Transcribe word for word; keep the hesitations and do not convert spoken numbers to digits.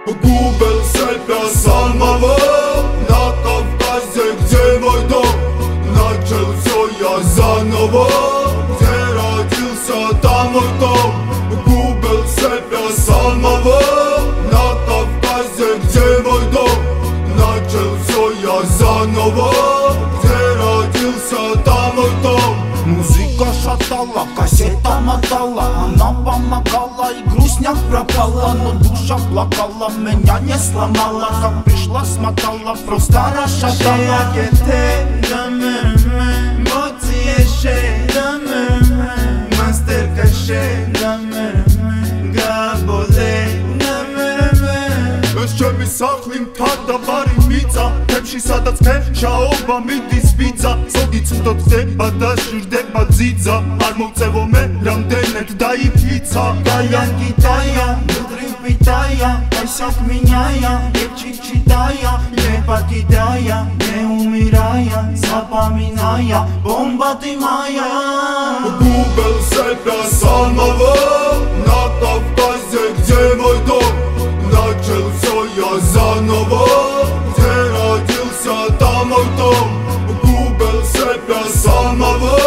Губил себя самого на Кавказе, где мой дом. Начал все я заново, где родился, там мой дом. Губил себя самого на Кавказе, где мой дом. Начал все я заново, где родился, там мой дом. Музыка шатала, кассета мотала, она помогала и грустняк пропала. Но душа плакала, меня не сломала, как пришла смотала, просто расшатала. Мастер каше, габоле. ეს ჩემი სახლი მთავდაბარი მიწა, თემში სადაც ფეშაობა მიდის ვიცა. ზოგი წვდო ხდება და ჟირდება ძიძა, არ მოვწევო მე რამდენად დაიფიცა. Тая, Китая, внутри питая, косяк меняя, легче читая, не покидая, не умирая, запоминая, бомба ты моя. Губил себя самого на Кавказе, где мой дом. Начал все я заново, где родился, там мой дом. Губил себя самого